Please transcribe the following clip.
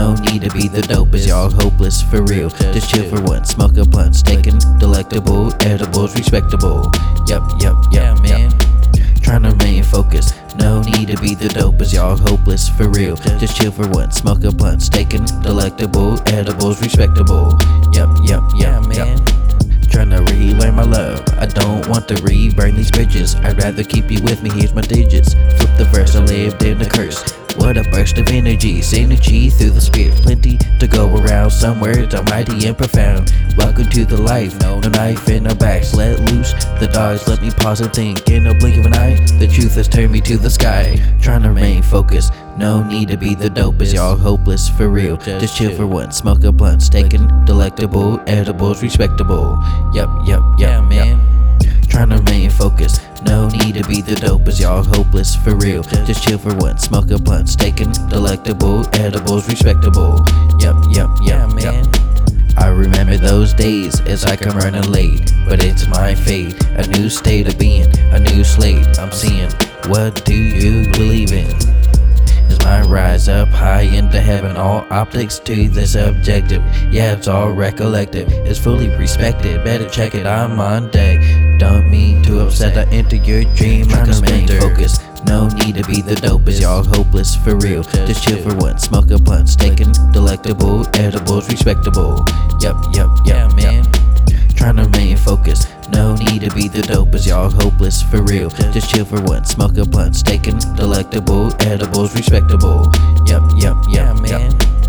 No need to be the dopest, y'all hopeless for real. Just chill for once, smoke a blunt, staking delectable, edibles respectable. Yep, man. Tryna remain focused. No need to be the dopest, y'all hopeless for real. Just chill for once, smoke a blunt, staking delectable, edibles respectable. Yep, man. Tryna relearn my love. I don't want to re-burn these bridges. I'd rather keep you with me, here's my digits. Flip the verse, I lived in the curse. What a burst of energy, synergy through the spirit. Plenty to go around, some words are mighty and profound. Welcome to the life, no knife in our backs. Let loose the dogs, let me pause and think. In a blink of an eye, the truth has turned me to the sky. Trying to remain focused, no need to be the dopest, y'all hopeless for real. Just chill for once, smoke a blunt, staking delectable, edibles respectable. Yep, man. Trying to remain focused. No need to be the dopest, y'all hopeless for real. Just chill for once, smoke a blunt, staking delectable, edibles respectable. Yep, man. I remember those days as I come running late, but it's my fate. A new state of being, a new slate I'm seeing. What do you believe in? Is my rise up high into heaven, all optics to this objective. Yeah, it's all recollective, it's fully respected. Better check it, I'm on deck. Don't mean to upset, I enter your dream like a splinter. Focused, no need to be the dopest, y'all hopeless for real. Just chill for once, smoke a blunt, staking delectable, edibles respectable. Yep, man. Tryna remain focused. No need to be the dopest, y'all hopeless for real. Just chill for once, smoke a blunt, staking delectable, edibles respectable. Yep, man.